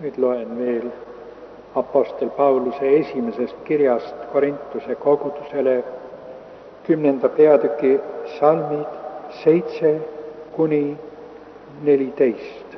Nüüd loen veel Apostel Pauluse esimesest kirjast Korintuse kogudusele 10. peatüki salmid 7-14.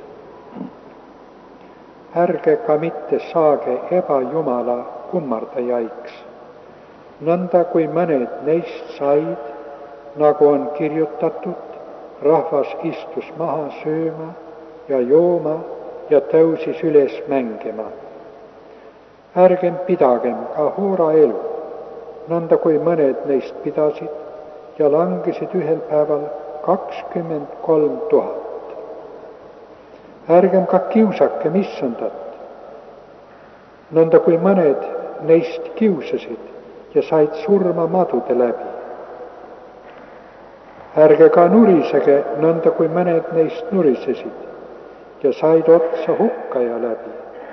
Ärge ka mitte saage ebajumala kummardajaiks, nõnda kui mõned neist said, nagu on kirjutatud, rahvas istus maha sööma ja jooma ja tõusis üles mängima. Ärgem pidagem ka hooraelu, nõnda kui mõned neist pidasid ja langesid ühel päeval 23 000. Ärgem ka kiusakem issandat, nõnda kui mõned neist kiusasid ja said surma madude läbi. Ärge ka nurisege, nõnda kui mõned neist nurisesid ja said otsa hukkaja läbi.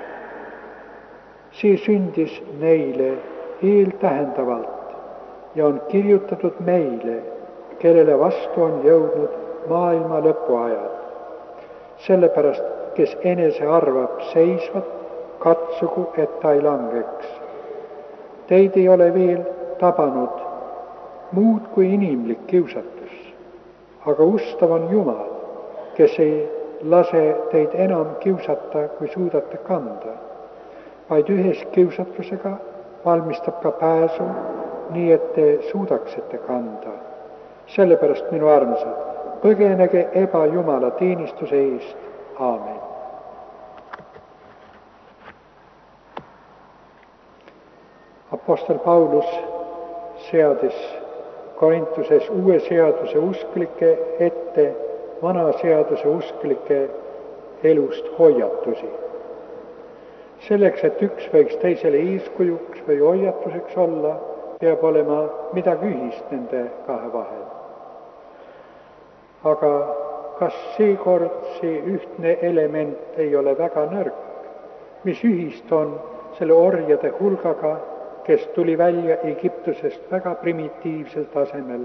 See sündis neile eeltähendavalt ja on kirjutatud meile, kellele vastu on jõudnud maailma lõpuajad. Sellepärast, kes enese arvab seisvat, katsugu, et ta ei langeks. Teid ei ole veel tabanud muud kui inimlik kiusatus, aga ustav on Jumal, kes ei lase teid enam kiusata, kui suudate kanda, vaid ühes kiusatusega valmistab ka pääsu, nii et te suudaksite kanda. Sellepärast, minu armsad, põgenege ebajumala teenistuse eest. Aamen. Apostel Paulus seadis Korintuses uue seaduse usklike ette vana seaduse usklike elust hoiatusi. Selleks, et üks võiks teisele eeskujuks või hoiatuseks olla, peab olema midagi ühist nende kahe vahel. Aga kas seekord see ühtne element ei ole väga nõrk? Mis ühist on selle orjade hulgaga, kes tuli välja Egiptusest väga primitiivsel tasemel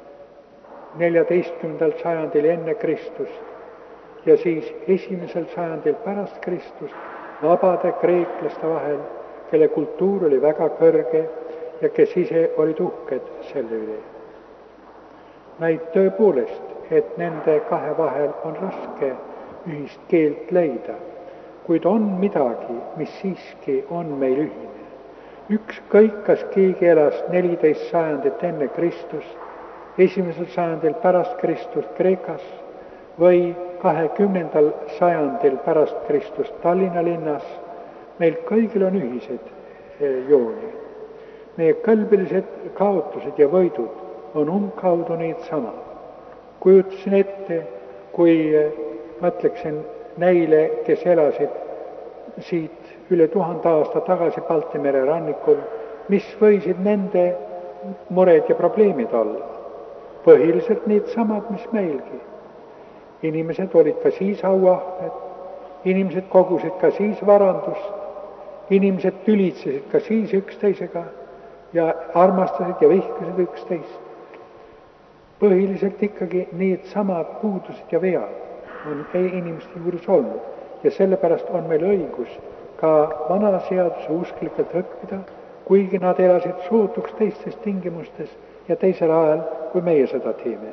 14. sajandil enne Kristust ja siis 1. sajandil pärast Kristust vabade kreeklaste vahel, kelle kultuur oli väga kõrge ja kes ise olid uhked selle üle. Näib tõepoolest, et nende kahe vahel on raske ühist keelt leida, kuid on midagi, mis siiski on meil ühine. Ükskõik, kas keegi elas 14 sajandit enne Kristust, 1. sajandil pärast Kristust Kreekas või 20. sajandil pärast Kristust Tallinna linnas, meil kõigil on ühised jooni. Meie kõlbelised kaotused ja võidud on umbkaudu need samad. Kujutasin ette, kui mõtleksin neile, kes elasid siit üle 1000 aasta tagasi Balti mere rannikul, mis võisid nende mured ja probleemid olla. Põhiliselt need samad, mis meilgi. Inimesed olid ka siis auahned, inimesed kogusid ka siis varandust, inimesed tülitsesid ka siis üksteisega ja armastasid ja vihkasid üksteist. Põhiliselt ikkagi need samad puudused ja vead on inimeste juures olnud ja sellepärast on meil õigus ka vana seaduse usklikult õppida, kuigi nad elasid sootuks teistes tingimustes ja teisel ajal, kui meie seda teeme.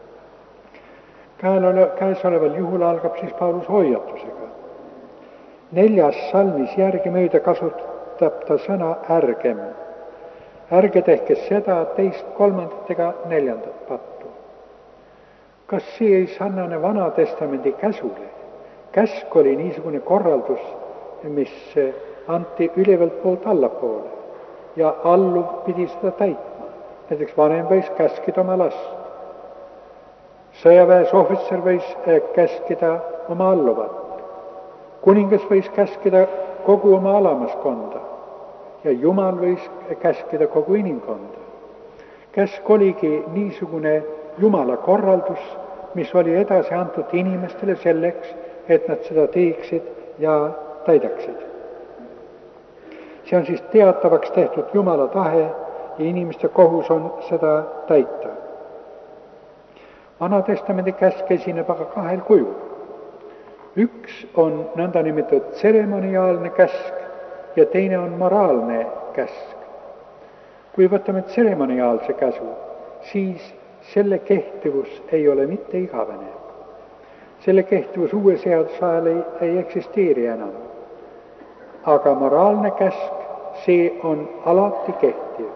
Käesoleval juhul algab siis Paulus hoiatusega. 4. salmis järgimööda kasutab ta sõna ärgem. Ärge tehke seda, teist, kolmandat ega neljandat pattu. Kas see ei sarnane Vana Testamendi käsule? Käsk oli niisugune korraldus, mis anti ülevalt poolt allapoole ja alluv pidi seda täitma. Näiteks vanem võis käskida oma last. Sõjaväes ohvitser võis käskida oma alluvat. Kuningas võis käskida kogu oma alamaskonda ja Jumal võis käskida kogu inimkonda. Käsk oligi niisugune Jumala korraldus, mis oli edasi antud inimestele selleks, et nad seda teeksid ja täidaksid. See on siis teatavaks tehtud Jumala tahe ja inimeste kohus on seda täita. Vana Testamendi käsk esineb aga kahel kujul. Üks on nõndanimetatud tseremoniaalne käsk ja teine on moraalne käsk. Kui võtame tseremoniaalse käsu, siis selle kehtivus ei ole mitte igavene. Selle kehtivus uue seaduse ajal ei eksisteeri enam. Aga moraalne käsk, see on alati kehtiv.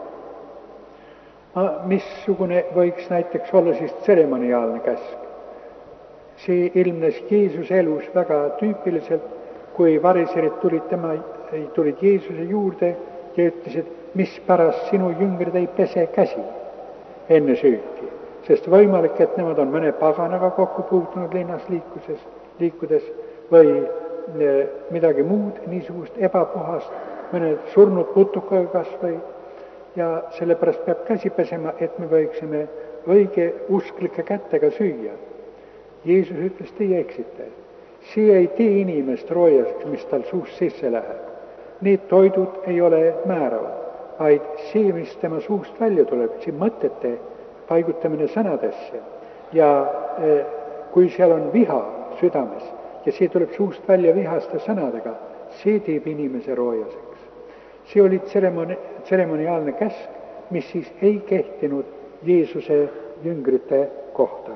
Missugune võiks näiteks olla siis tseremoniaalne käsk? See ilmnes Jeesuse elus väga tüüpiliselt, kui variserid tulid Jeesuse juurde ja ütlesid, mispärast sinu jüngrid ei pese käsi enne sööki. Sest võimalik, et nemad on mõne paganaga kokku puutunud linnas liikudes või midagi muud niisugust ebapuhast, mõne surnud putukaga kas või, ja sellepärast peab käsi pesema, et me võiksime õige usklike kätega süüa. Jeesus ütles, teie eksite. See ei tee inimest roojaseks, mis tal suust sisse läheb. Need toidud ei ole määravad, vaid see, mis tema suust välja tuleb, see mõtete paigutamine sõnadesse. Ja kui seal on viha südames ja see tuleb suust välja vihaste sõnadega, see teeb inimese roojaseks. See oli tseremoniaalne käsk, mis siis ei kehtinud Jeesuse jüngrite kohta.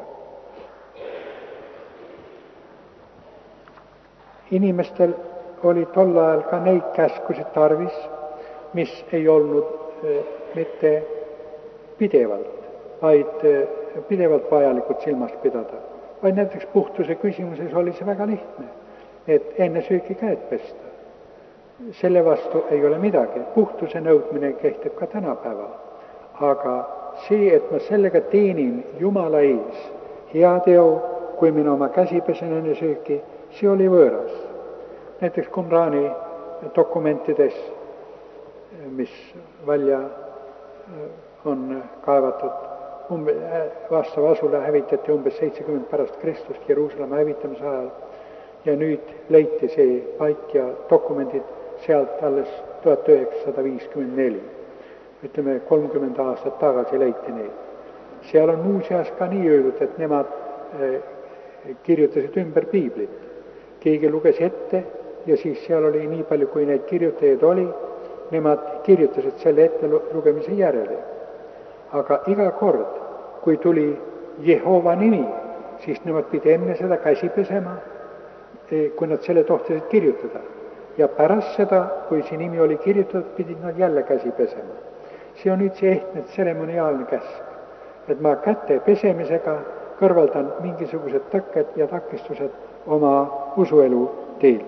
Inimestel oli tol ajal ka neid käskusid tarvis, mis ei olnud mitte pidevalt, vaid pidevalt vajalikud silmas pidada. Vaid näiteks puhtuse küsimuses oli see väga lihtne, et enne sööki käed pesta. Selle vastu ei ole midagi. Puhtuse nõudmine kehtib ka tänapäeval. Aga see, et ma sellega teenin Jumala ees hea teo, kui mina oma käsi pesen enne sööki, see oli võõras. Näiteks Qumrani dokumentides, mis välja on kaevatud, vastav asula hävitati umbes 70 pärast Kristust Jeruusalemma hävitamise ajal ja nüüd leiti see paik ja dokumendid sealt alles 1954. Ütleme, 30 aastat tagasi leiti neid. Seal on muuseas ka nii öeldud, et nemad kirjutasid ümber piiblit. Keegi luges ette ja siis seal oli nii palju, kui neid kirjutajaid oli, nemad kirjutasid selle ette lugemise järele. Aga iga kord, kui tuli Jehova nimi, siis nemad pidi enne seda käsi pesema, kui nad selle tohtisid kirjutada. Ja pärast seda, kui see nimi oli kirjutatud, pidid nad jälle käsi pesema. See on nüüd see ehtne tseremoniaalne käsk, et ma käte pesemisega kõrvaldan mingisugused tõkked ja takistused oma usuelu teelt.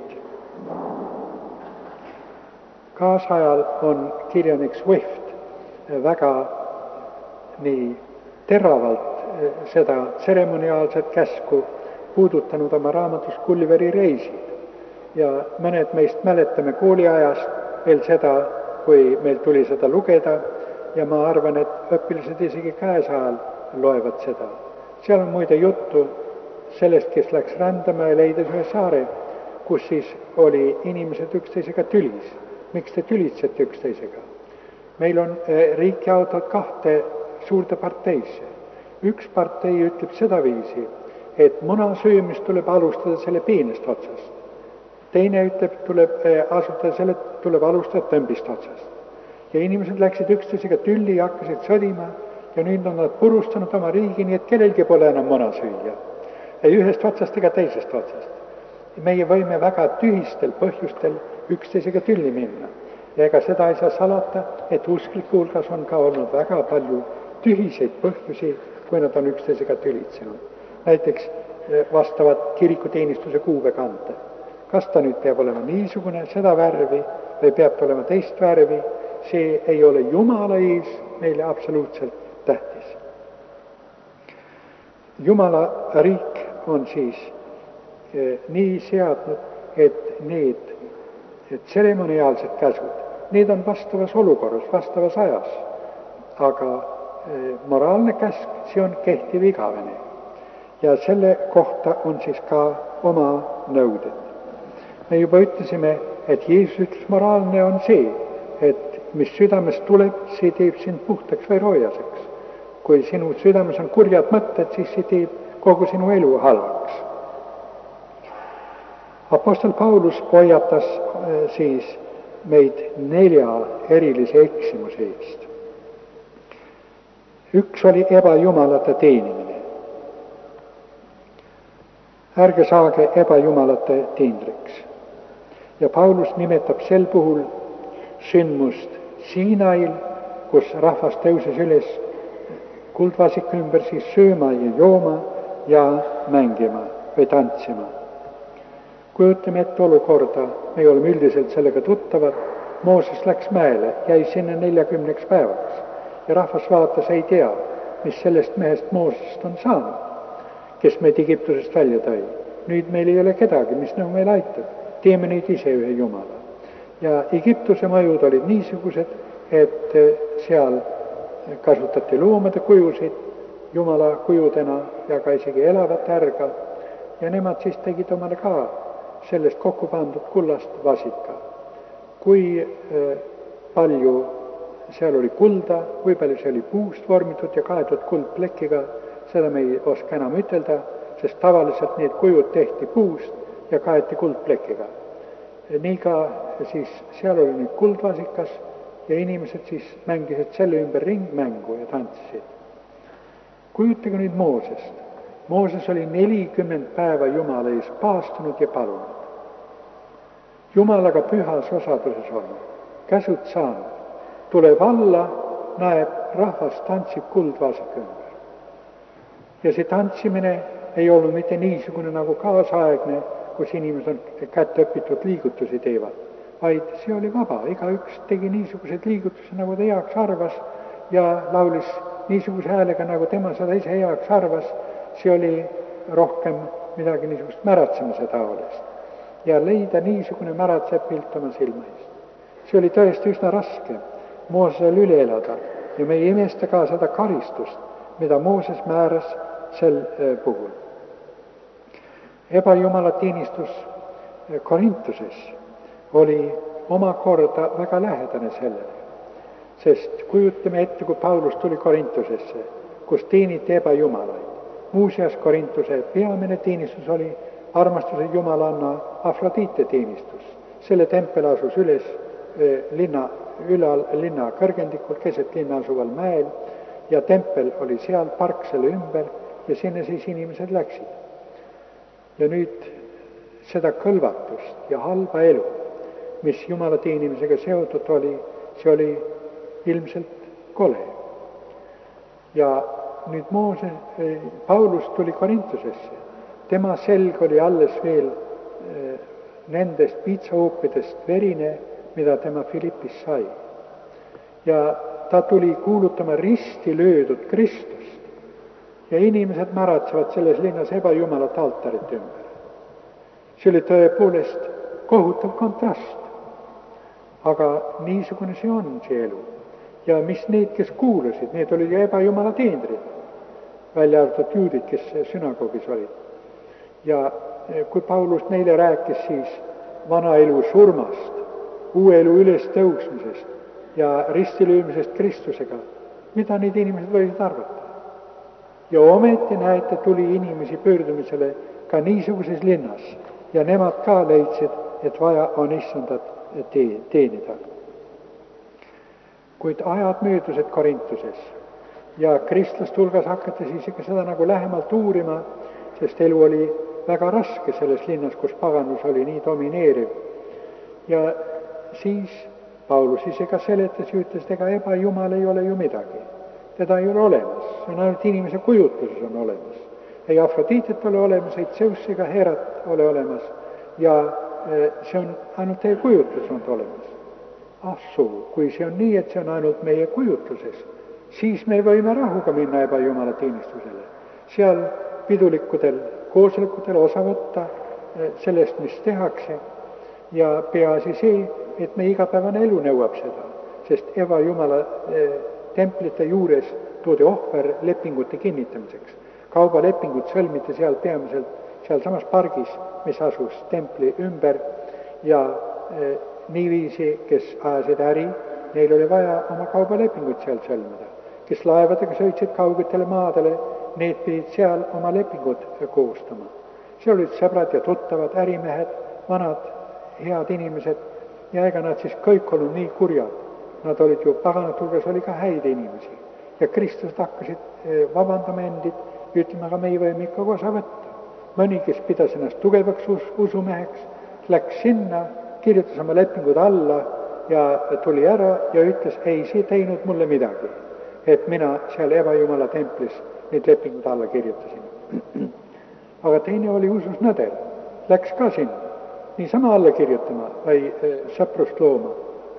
Kaasajal on kirjanik Swift väga nii teravalt seda tseremoniaalset käsku puudutanud oma raamatus Gulliveri reisid. Ja mõned meist mäletame kooliajast veel seda, kui meil tuli seda lugeda, ja ma arvan, et õpilased isegi käesajal loevad seda. Seal on muide juttu sellest, kes läks rändama ja leides ühe saare, kus siis oli inimesed üksteisega tülis. Miks te tülitsete üksteisega? Meil on riik jaotatud kahte suurde parteisse. Üks partei ütleb sedaviisi, et muna söömist tuleb alustada selle peenest otsast. Teine ütleb, tuleb alustada tõmbist otsast. Ja inimesed läksid üksteisega tülli ja hakkasid sõdima ja nüüd on nad purustanud oma riigi, nii et kellelgi pole enam muna süüa. Ei ühest otsast ega teisest otsast. Meie võime väga tühistel põhjustel üksteisega tülli minna. Ja ega seda ei saa salata, et uskliku hulgas on ka olnud väga palju tühiseid põhjusi, kui nad on üksteisega tülitsenud. Näiteks vastavad kirikuteenistuse kuuvekande. Kas ta nüüd peab olema niisugune, seda värvi, või peab olema teist värvi, see ei ole Jumala ees meile absoluutselt tähtis. Jumala riik on siis nii seadnud, et need tseremoniaalsed käsud, need on vastavas olukorras, vastavas ajas. Aga moraalne käsk, see on kehtiv igavene. Ja selle kohta on siis ka oma nõuded. Me juba ütlesime, et Jeesus ütles, moraalne on see, et mis südamest tuleb, see teeb sind puhtaks või roojaseks. Kui sinu südames on kurjad mõtted, siis see teeb kogu sinu elu halvaks. Apostel Paulus hoiatas siis meid 4 erilise eksimuse eest. Üks oli ebajumalate teenimine. Ärge saage ebajumalate teenriks. Ja Paulus nimetab sel puhul sündmust Siinail, kus rahvas tõuses üles kuldvasiku ümber siis sööma ja jooma ja mängima või tantsima. Kujutame ette olukorda, me oleme üldiselt sellega tuttavad, Mooses läks mäele, jäi sinna 40 päevaks ja rahvas vaatas, ei tea, mis sellest mehest Moosest on saanud, kes meid Egiptusest välja tõi. Nüüd meil ei ole kedagi, mis nagu meil aitab, teeme nüüd ise ühe jumala. Ja Egiptuse mõjud olid niisugused, et seal kasutati loomade kujusid jumala kujudena ja ka isegi elavat ärga ja nemad siis tegid omale ka sellest kokku pandud kullast vasika. Kui palju seal oli kulda, kui palju see oli puust vormitud ja kaetud kuldplekiga, seda me ei oska enam ütelda, sest tavaliselt need kujud tehti puust ja kaeti kuldplekiga. Nii ka siis seal oli nüüd kuldvasikas ja inimesed siis mängisid selle ümber ringmängu ja tantsisid. Kujutage nüüd Moosest. Mooses oli 40 päeva Jumala ees paastunud ja palunud. Jumalaga pühas osaduses olnud, käsud saanud, tuleb alla, näeb, rahvas tantsib kuldvasika ümber. Ja see tantsimine ei olnud mitte niisugune nagu kaasaegne, kus inimesed on kätte õpitud liigutusi teevad, vaid see oli vaba, igaüks tegi niisugused liigutusi, nagu ta heaks arvas ja laulis niisuguse häälega, nagu tema seda ise heaks arvas, see oli rohkem midagi niisugust märatsemise taolist. Ja leida niisugune märatsev pilt oma silma eest. See oli tõesti üsna raske Moosesel üle elada ja me ei imesta ka seda karistust, mida Mooses määras sel puhul. Ebajumala teenistus Korintuses oli omakorda väga lähedane sellele, sest kujutame ette, kui Paulus tuli Korintusesse, kus teeniti ebajumalaid. Muuseas, Korintuse peamine teenistus oli armastuse jumalanna Afrodite teenistus. Selle tempel asus üles linna kõrgendikul, keset linna asuval mäel ja tempel oli seal, park selle ümber ja sinna siis inimesed läksid. Ja nüüd seda kõlvatust ja halba elu, mis Jumala teenimisega seotud oli, see oli ilmselt kole. Ja nüüd Paulus tuli Korintusesse. Tema selg oli alles veel nendest piitsahoopidest verine, mida tema Filippis sai. Ja ta tuli kuulutama risti löödud Kristust. Ja inimesed märatsevad selles linnas ebajumalat altarit ümber. See oli tõepoolest kohutav kontrast. Aga niisugune see on, see elu. Ja mis need, kes kuulasid, need olid ju ebajumala teenrid, välja arvatud juudid, kes sünagoogis olid. Ja kui Paulus neile rääkis siis vana elu surmast, uue elu üles tõusmisest ja ristilöömisest Kristusega, mida need inimesed võisid arvata? Ja ometi näete, tuli inimesi pöördumisele ka niisuguses linnas ja nemad ka leidsid, et vaja on issandat teenida. Kuid ajad möödusid Korintuses ja kristlaste hulgas hakati siis ikka seda nagu lähemalt uurima, sest elu oli väga raske selles linnas, kus paganus oli nii domineeriv. Ja siis Paulus ise ka seletas ja ütles, et ega ebajumal ei ole ju midagi. Teda ei ole olemas, see on ainult inimese kujutluses on olemas. Ei Afrodiitet ole olemas, ei Zeus ega Herat ole olemas ja see on ainult teie kujutluses on olemas. Suu, kui see on nii, et see on ainult meie kujutluses, siis me võime rahuga minna ebajumala teenistusele. Seal pidulikudel koosolekutel osa võtta sellest, mis tehakse ja peaasi see, et me igapäevane elu nõuab seda, sest ebajumala templite juures toodi ohver lepingute kinnitamiseks. Kaubalepingud sõlmiti seal peamiselt seal samas pargis, mis asus templi ümber ja niiviisi, kes ajasid äri, neil oli vaja oma kaubalepingut seal sõlmida. Kes laevadega sõitsid kaugetele maadele, need pidid seal oma lepingud koostama. Seal olid sõbrad ja tuttavad, ärimehed vanad head inimesed ja ega nad siis kõik olnud nii kurjad. Nad olid ju, paganate hulgas oli ka häid inimesi. Ja kristlased hakkasid vabandama endid ja ütlema, aga me ei võime ikka osa võtta. Mõni, kes pidas ennast tugevaks usumeheks, läks sinna, kirjutas oma lepingud alla ja tuli ära ja ütles, ei, see teinud mulle midagi, et mina seal ebajumala templis neid lepingud alla kirjutasin. Aga teine oli usus nõdel, läks ka sinna, niisama alla kirjutama või sõprust looma,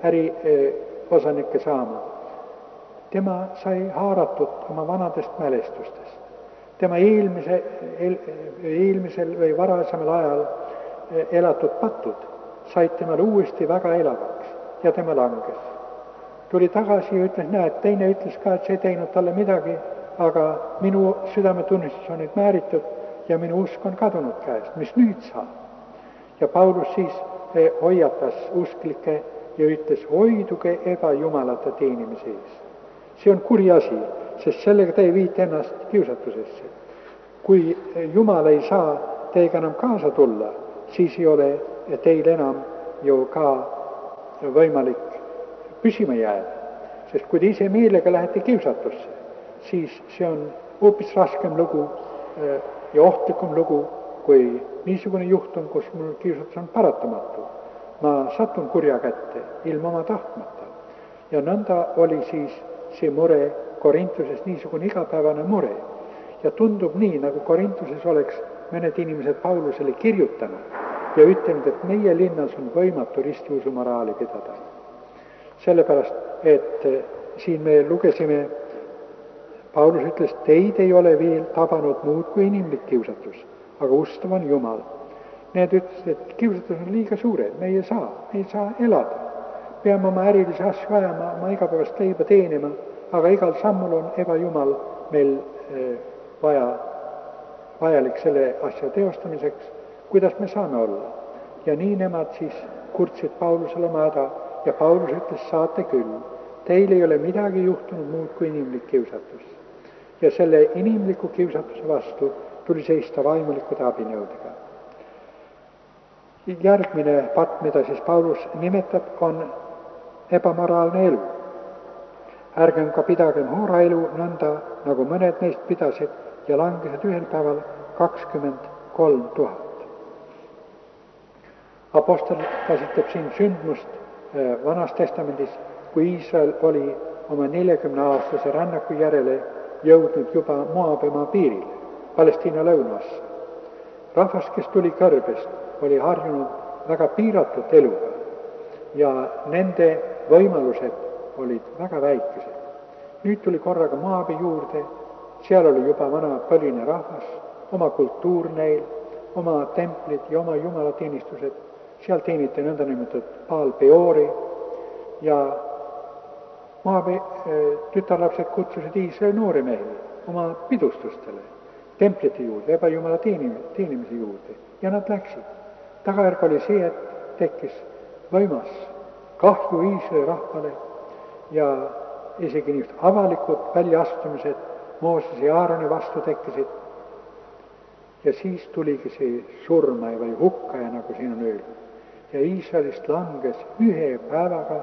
osanikke saama. Tema sai haaratud oma vanadest mälestustest. Tema eelmisel või varasemel ajal elatud patud said temale uuesti väga elavaks ja tema langes. Tuli tagasi ja ütles, näed, teine ütles ka, et see ei teinud talle midagi, aga minu südametunnistus on nüüd määritud ja minu usk on kadunud käest. Mis nüüd saab? Ja Paulus siis hoiatas usklikke ja ütles, hoiduge ebajumalate teenimise ees. See on kuri asi, sest sellega te ei viite ennast kiusatusesse. Kui Jumal ei saa teiega enam kaasa tulla, siis ei ole teil enam ju ka võimalik püsima jääda. Sest kui te ise meelega lähete kiusatusse, siis see on hoopis raskem lugu ja ohtlikum lugu, kui niisugune juhtum, kus mul kiusatus on paratamatu. Ma satun kurja kätte ilma oma tahtmata. Ja nõnda oli siis see mure Korintuses niisugune igapäevane mure. Ja tundub nii, nagu Korintuses oleks mõned inimesed Paulusele kirjutanud ja ütelnud, et meie linnas on võimatu ristiusu moraali pidada. Sellepärast, et siin me lugesime, Paulus ütles, teid ei ole veel tabanud muud kui inimlik kiusatus, aga ustav on Jumal. Need ütlesid, et kiusatus on liiga suured, me ei saa elada. Peame oma ärilisi asju ajama, oma igapäevast leiba teenima, aga igal sammul on ebajumal meil vajalik selle asja teostamiseks, kuidas me saame olla. Ja nii nemad siis kurtsid Paulusele oma häda ja Paulus ütles, saate küll, teil ei ole midagi juhtunud muud kui inimlik kiusatus. Ja selle inimliku kiusatuse vastu tuli seista vaimulikud abinõudega. Järgmine patt, mida siis Paulus nimetab, on ebamoraalne elu. Ärgem ka pidagem hooraelu nõnda, nagu mõned neist pidasid ja langesid ühel päeval 23 000. Apostel käsitleb siin sündmust Vanas Testamendis, kui Iisrael oli oma 40-aastase rännaku järele jõudnud juba Moabimaa piiril, Palestiina lõunasse. Rahvas, kes tuli kõrbest, oli harjunud väga piiratud eluga ja nende võimalused olid väga väikesed. Nüüd tuli korraga Moabi juurde, seal oli juba vana põline rahvas, oma kultuur neil, oma templid ja oma jumalateenistused, seal teeniti nõndanimetatud Baal Peori ja Moabi tütarlapsed kutsusid Iisraeli noori mehi oma pidustustele, templite juurde, ebajumala teenimise juurde ja nad läksid. Tagajärg oli see, et tekkis võimas kahju Iisraeli rahvale ja isegi niisugused avalikud väljaastumised Moosese ja Aaroni vastu tekkisid. Ja siis tuligi see surmaja või hukkaja, nagu siin on öeldud. Ja Iisraelist langes ühe päevaga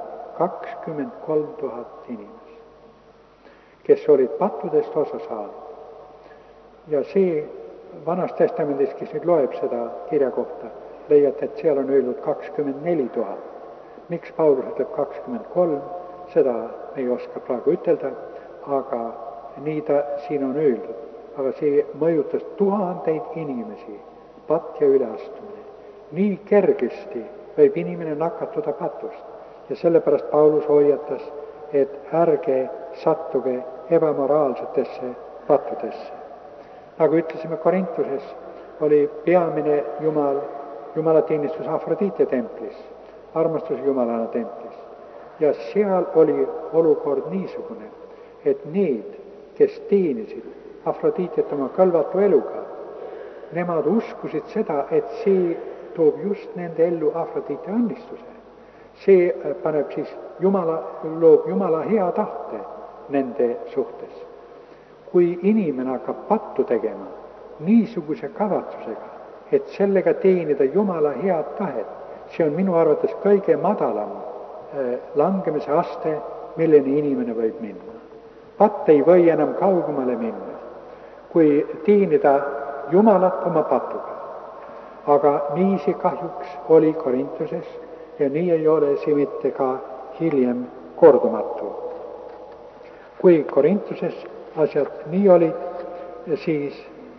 23 000 inimest, kes olid pattudest osa saanud. Ja see Vanas Testamendis, kes nüüd loeb seda kirja kohta, leiate, et seal on öeldud 24 000. Miks Paulus ütleb 23, seda ei oska praegu ütelda, aga nii ta siin on öeldud. Aga see mõjutas tuhandeid inimesi, patt ja üleastumine. Nii kergesti võib inimene nakatuda patust ja sellepärast Paulus hoiatas, et ärge sattuge ebamoraalsetesse pattudesse. Nagu ütlesime, Korintuses oli peamine jumalateenistus Afrodite templis, armastuse jumalana templis. Ja seal oli olukord niisugune, et need, kes teenisid Afroditet oma kõlvatu eluga, nemad uskusid seda, et see toob just nende ellu Afrodite õnnistuse. See paneb siis loob Jumala hea tahte nende suhtes. Kui inimene hakkab pattu tegema niisuguse kavatsusega, et sellega teenida Jumala head tahet. See on minu arvates kõige madalam langemise aste, milleni inimene võib minna. Patt ei või enam kaugemale minna, kui teenida Jumalat oma patuga. Aga nii see kahjuks oli Korintuses ja nii ei ole see mitte ka hiljem kordumatu. Kui Korintuses asjad nii olid, siis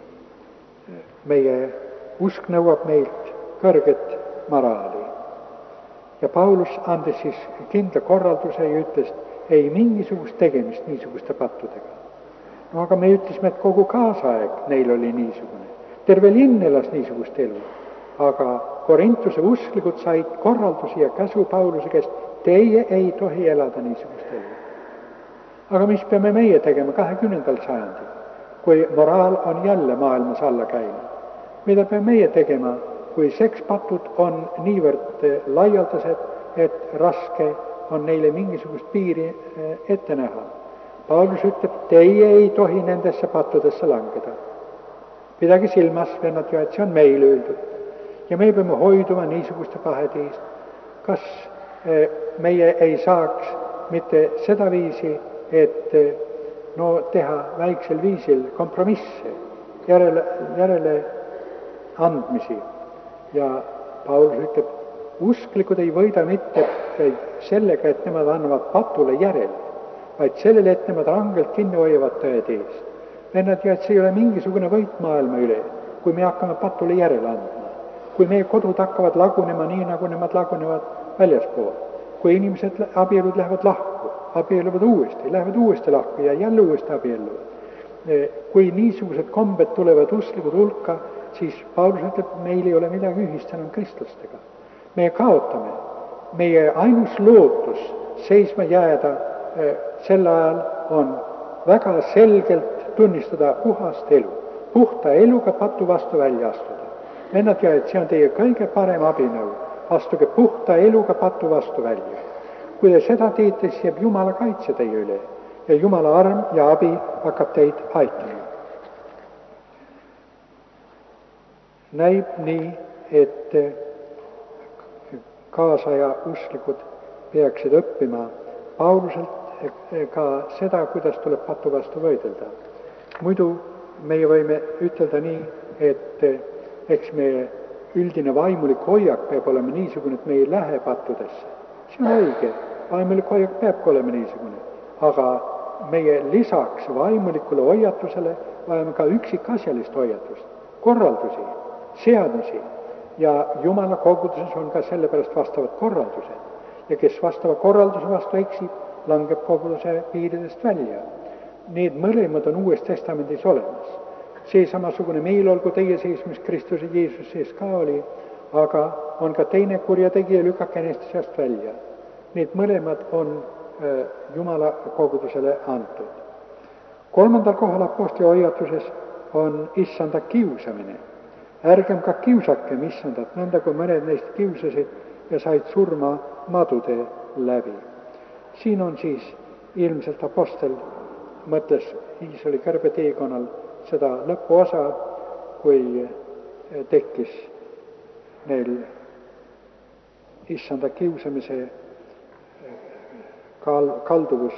meie usk nõuab meilt kõrget moraali. Ja Paulus andis siis kindla korralduse ja ütles, ei mingisugust tegemist niisuguste pattudega. No aga me ütlesime, et kogu kaasaeg neil oli niisugune. Terve linn elas niisugust elu. Aga Korintuse usklikud said korraldusi ja käsu Pauluse käest, teie ei tohi elada niisugust elu. Aga mis peame meie tegema 20. sajandil, kui moraal on jälle maailmas alla käinud? Mida peame meie tegema, kui sekspatud on niivõrd laialdased, et raske on neile mingisugust piiri ette näha? Paulus ütleb, teie ei tohi nendesse pattudesse langeda. Pidage silmas, vennad ju, et see on meil öeldud. Ja me peame hoiduma niisuguste pahedest. Kas meie ei saaks mitte seda viisi, et teha väiksel viisil kompromisse, järele andmisi. Ja Paulus ütleb, usklikud ei võida mitte sellega, et nemad annavad patule järele, vaid sellele, et nemad rangelt kinni hoiavad tõed eest. Vennad ju, et see ei ole mingisugune võit maailma üle, kui me hakkame patule järele andma. Kui meie kodud hakkavad lagunema nii, nagu nemad lagunevad väljaspool. Kui inimesed abielud lähevad lahku, abielluvad uuesti, lähevad uuesti lahku ja jälle uuesti abielluvad. Kui niisugused kombed tulevad usklikud hulka, siis Paulus ütleb, meil ei ole midagi ühist enam kristlastega. Me kaotame. Meie ainus lootus seisma jääda sel ajal on väga selgelt tunnistada puhast elu. Puhta eluga patu vastu välja astuda. Vennad ja, et see on teie kõige parem abinõu. Astuge puhta eluga patu vastu välja. Kui te seda teete, siis jääb Jumala kaitse teie üle ja Jumala arm ja abi hakkab teid aitama. Näib nii, et kaasaja usklikud peaksid õppima Pauluselt ka seda, kuidas tuleb patu vastu võidelda. Muidu meie võime ütelda nii, et eks meie üldine vaimulik hoiak peab olema niisugune, et me ei lähe pattudesse. See on õige, vaimulik hoiak peabki olema niisugune, aga meie lisaks vaimulikule hoiatusele vajame ka üksikasjalist hoiatust, korraldusi, seadusi ja Jumala koguduses on ka sellepärast vastavad korraldused. Ja kes vastava korralduse vastu eksib, langeb koguduse piiridest välja. Need mõlemad on Uues Testamendis olemas. See samasugune meil olgu teie sees, mis Kristuse Jeesus sees ka oli, aga on ka teine kurjategija, lükake neist seast välja. Need mõlemad on Jumala kogudusele antud. 3. kohal apostli hoiatuses on issanda kiusamine. Ärgem ka kiusakem issandat, nõnda kui mõned neist kiusasid ja said surma madude läbi. Siin on siis ilmselt apostel mõtles Iisraeli kõrbeteekonnal seda lõpuosa, kui tekkis neil issanda kiusamise kalduvus.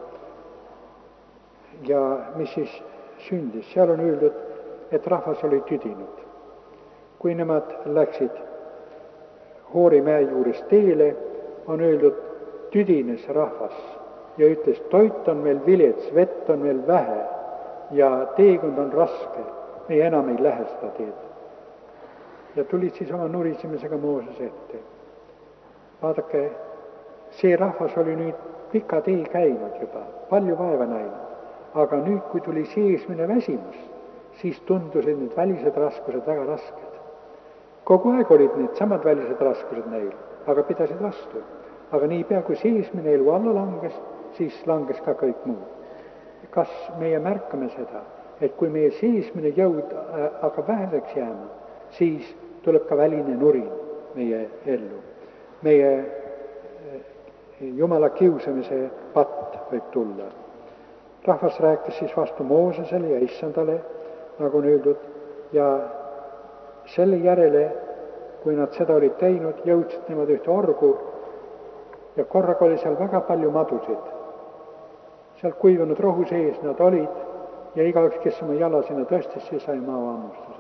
Ja mis siis sündis? Seal on öeldud, et rahvas oli tüdinud. Kui nemad läksid Hoorimäe juures teele, on öeldud, tüdines rahvas ja ütles, toit on veel vilets, vett on veel vähe ja teekond on raske, me enam ei lähe seda teed. Ja tulid siis oma nurisemisega Mooses ette. Vaadake, see rahvas oli nüüd pika tee käinud juba, palju vaeva näinud, aga nüüd, kui tuli seesmine väsimus, siis tundusid need välised raskused väga rasked. Kogu aeg olid need samad välised raskused neil, aga pidasid vastu. Aga niipea, kui seesmine elu alla langes, siis langes ka kõik muu. Kas meie märkame seda, et kui meie seesmine jõud hakkab väheseks jääma, siis tuleb ka väline nurin meie ellu. Meie Jumala kiusamise patt võib tulla. Rahvas rääkis siis vastu Moosesele ja issandale, nagu on öeldud, ja selle järele, kui nad seda olid teinud, jõudsid nemad ühte orgu ja korraga oli seal väga palju madusid. Seal kuivanud rohu sees nad olid ja igaüks, kes oma jala sinna tõstis, see sai maaammustuse.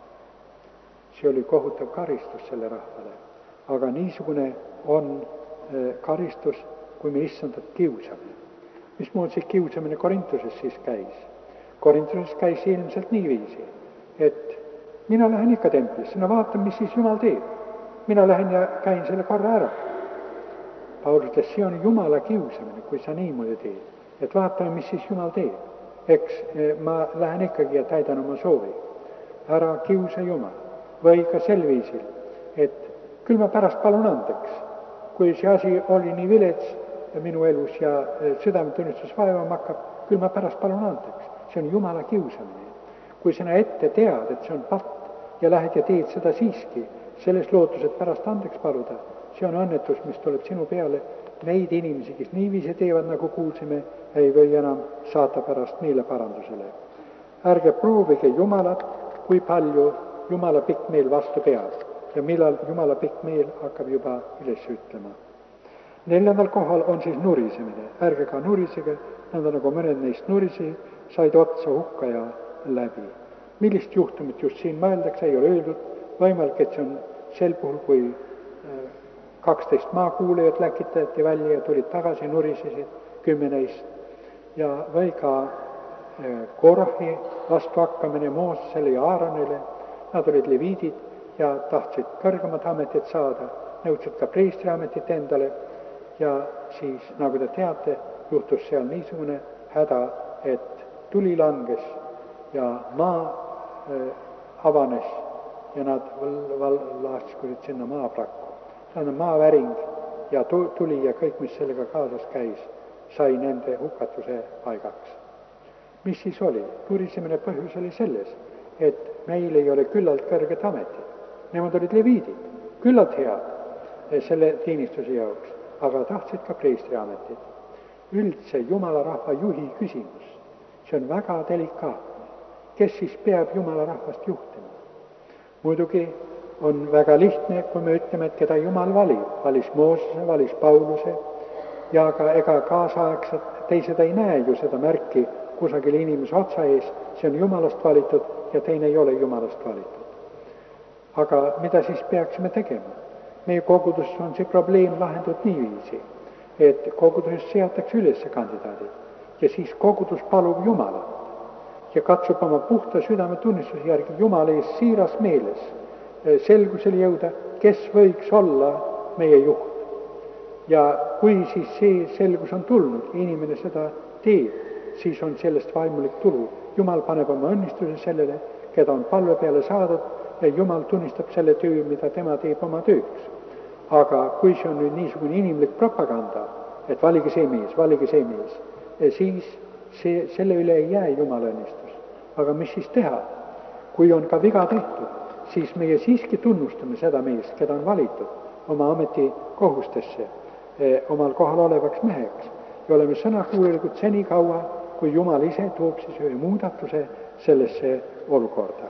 See oli kohutav karistus selle rahvale. Aga niisugune on karistus, kui me issandat kiusame. Mismoodi see kiusamine Korintuses siis käis? Korintuses käis ilmselt niiviisi, et mina lähen ikka templisse, no vaatan, mis siis Jumal teeb. Mina lähen ja käin selle korra ära. Paulus ütles, see on Jumala kiusamine, kui sa niimoodi teed. Et vaatame, mis siis Jumal teeb. Eks ma lähen ikkagi ja täidan oma soovi. Ära kiusa Jumal. Või ka sel viisil, et küll ma pärast palun andeks. Kui see asi oli nii vilets minu elus ja südametunnistus vaevama hakkab, küll ma pärast palun andeks. See on Jumala kiusamine. Kui sina ette tead, et see on patt ja lähed ja teed seda siiski, selles lootuses pärast andeks paluda, see on õnnetus, mis tuleb sinu peale. Neid inimesi, kes niiviisi teevad, nagu kuulsime, ei või enam saata pärast neile parandusele. Ärge proovige Jumalat, kui palju Jumala pikk meel vastu peab ja millal Jumala pikk meel hakkab juba üles ütlema. 4. kohal on siis nurisemine. Ärge ka nurisege, nõnda nagu mõned neist nuriseid, said otsa hukka ja läbi. Millist juhtumit just siin mõeldakse, ei ole öeldud. Võimalik, et see on sel puhul, kui 12 maakuulejat läkitati välja ja tulid tagasi, nurisesid 10 neist. Ja või ka Korahi vastu hakkamine Moosesele ja Aaronile. Nad olid leviidid ja tahtsid kõrgemat ametit saada, nõudsid ka preestriametit endale ja siis, nagu te teate, juhtus seal niisugune häda, et tuli langes ja maa avanes ja nad laskusid sinna maaprakku. Tähendab, maaväring ja tuli ja kõik, mis sellega kaasas käis, sai nende hukatuse paigaks. Mis siis oli? Nurisemine põhjus oli selles, et meil ei ole küllalt kõrget ametit. Nemad olid leviidid, küllalt head selle teenistuse jaoks, aga tahtsid ka preestriametit. Üldse Jumala rahva juhi küsimus, see on väga delikaatne. Kes siis peab Jumala rahvast juhtima? Muidugi on väga lihtne, kui me ütleme, et keda Jumal valib. Valis Moosese, valis Pauluse ja ega kaasaegsed teised ei näe ju seda märki kusagil inimese otsa ees, see on Jumalast valitud ja teine ei ole Jumalast valitud. Aga mida siis peaksime tegema? Meie kogudus on see probleem lahendud niiviisi, et koguduses seatakse üles kandidaadid ja siis kogudus palub Jumalat ja katsub oma puhta südametunnistuse järgi Jumala ees siiras meeles selgusele jõuda, kes võiks olla meie juht. Ja kui siis see selgus on tulnud ja inimene seda teeb, siis on sellest vaimulik tulu. Jumal paneb oma õnnistuse sellele, keda on palve peale saadud ja Jumal tunnistab selle töö, mida tema teeb oma tööks. Aga kui see on nüüd niisugune inimlik propaganda, et valige see mees, siis selle üle ei jää Jumala õnnistus. Aga mis siis teha? Kui on ka viga tehtud, siis meie siiski tunnustame seda meest, keda on valitud oma ametikohustesse, omal kohal olevaks meheks ja oleme sõnakuulelikud seni kaua, kui Jumal ise toob siis ühe muudatuse sellesse olukorda.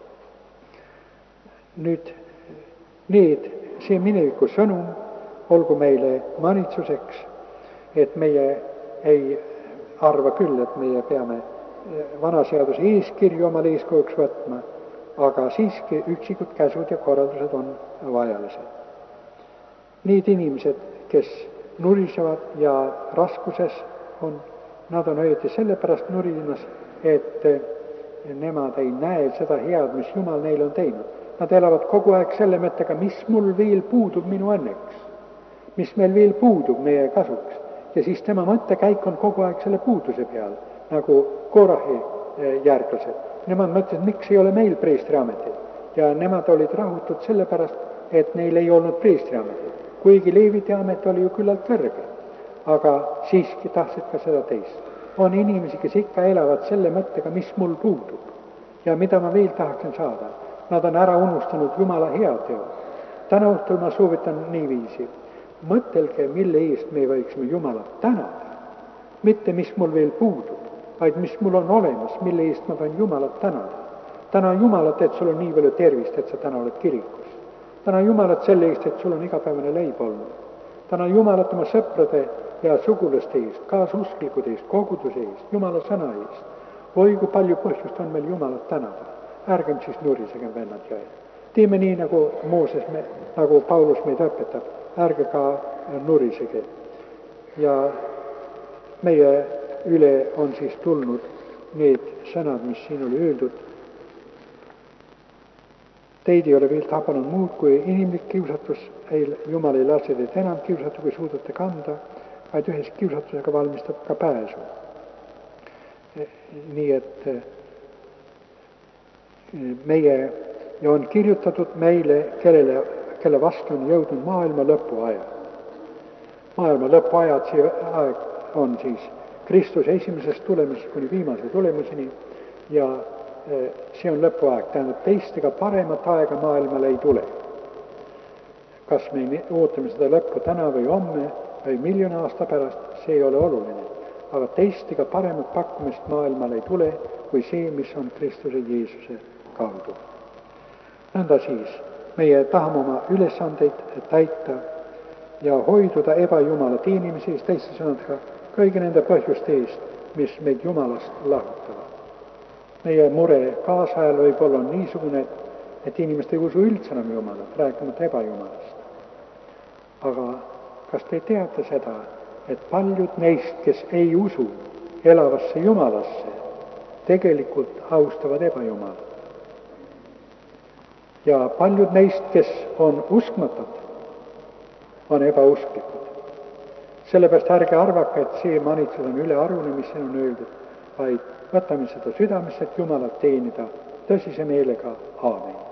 Nüüd see mineviku sõnum olgu meile manitsuseks, et meie ei arva küll, et meie peame vana seaduse eeskirju omal eeskujuks võtma, aga siiski üksikud käsud ja korraldused on vajalised. Need inimesed, kes nurisevad ja raskuses on, nad on õieti sellepärast nurisemas, et nemad ei näe seda head, mis Jumal neile on teinud. Nad elavad kogu aeg selle mõttega, mis mul veel puudub minu õnneks, mis meil veel puudub meie kasuks. Ja siis tema mõttekäik on kogu aeg selle puuduse peal, nagu Korahi järglased. Nemad mõtlesid, miks ei ole meil preestriametit. Ja nemad olid rahutud sellepärast, et neil ei olnud preestriametit. Kuigi Leeviti amet oli ju küllalt kõrge, aga siiski tahtsid ka seda teist. On inimesi, kes ikka elavad selle mõttega, mis mul puudub ja mida ma veel tahaksin saada. Nad on ära unustanud Jumala heateo. Täna õhtul ma soovitan niiviisi. Mõtelge, mille eest me võiksime Jumalat tänada. Mitte mis mul veel puudub, vaid mis mul on olemas, mille eest ma võin Jumalat tänada. täna Jumalat, et sul on nii palju tervist, et sa täna oled kirikus. täna Jumalat selle eest, et sul on igapäevane leib olnud. täna Jumalat oma sõprade ja sugulaste eest, kaasusklikud eest, koguduse eest, Jumala sõna eest. Oi, kui palju põhjust on meil Jumalat tänada. Ärgem siis nurisegem, vennad ja õed. Teeme nii, nagu Paulus meid õpetab, ärge ka nurisege. Ja meie üle on siis tulnud need sõnad, mis siin oli öeldud. Teid ei ole veel tabanud muud kui inimlik kiusatus, Jumal ei lase teid enam kiusata, kui suudate kanda, vaid ühes kiusatusega valmistab ka pääsu. Nii et ja on kirjutatud meile, kelle vastu on jõudnud maailma lõpuaja. Maailma lõpuajad, see aeg on siis Kristuse esimesest tulemusest kuni viimase tulemuseni ja see on lõpuaeg, tähendab teist ega paremat aega maailmale ei tule. Kas me ootame seda lõppu täna või homme või miljoni aasta pärast, see ei ole oluline. Aga teist ega paremat pakkumist maailmale ei tule kui see, mis on Kristuse Jeesuse kaudu. Nõnda siis, meie tahame oma ülesandeid täita ja hoiduda ebajumala teenimise eest, teiste sõnadega kõigi nende põhjuste eest, mis meid Jumalast lahutavad. Meie mure kaasajal võib olla niisugune, et inimesed ei usu üldse enam Jumalat, rääkimata ebajumalast. Aga kas te teate seda, et paljud neist, kes ei usu elavasse Jumalasse, tegelikult austavad ebajumalat? Ja paljud neist, kes on uskmatud, on ebausklikud. Sellepärast ärge arvake, et see manitsus on ülearune, mis siin on öeldud, vaid võtame seda südamesse, et Jumalat teenida tõsise meelega. Aamen.